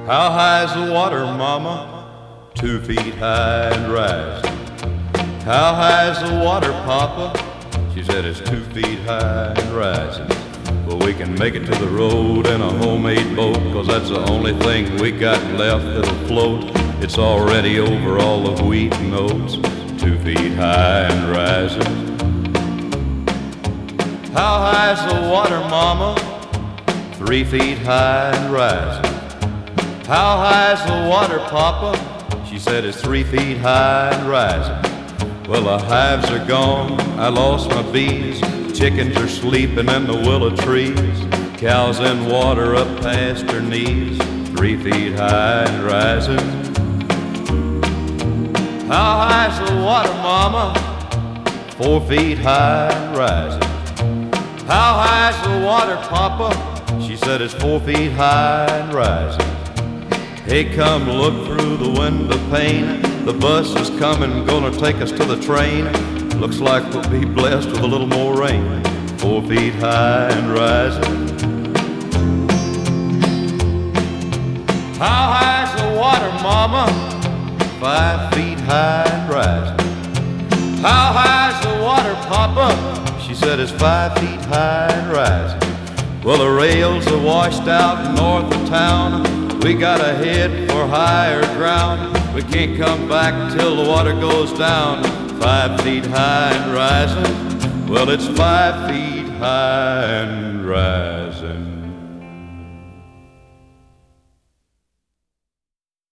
How high's the water, mama? 2 feet high and rising. How high's the water, papa? She said it's 2 feet high and rising. Well, we can make it to the road in a homemade boat, 'cause that's the only thing we got left that'll float. It's already over all the wheat and oats, 2 feet high and rising. How high's the water, mama? 3 feet high and rising. How high's the water, papa? She said it's 3 feet high and rising. Well, the hives are gone, I lost my bees. Chickens are sleeping in the willow trees. Cows in water up past her knees, 3 feet high and rising. How high's the water, mama? 4 feet high and rising. How high's the water, papa? She said it's 4 feet high and rising. Hey, come look through the window pane. The bus is coming, gonna take us to the train. Looks like we'll be blessed with a little more rain. 4 feet high and rising. How high's the water, mama? 5 feet high and rising. How high's the water, papa? She said it's 5 feet high and rising. Well, the rails are washed out north of town. We gotta head for higher ground. We can't come back till the water goes down. 5 feet high and rising. Well, it's 5 feet high and rising.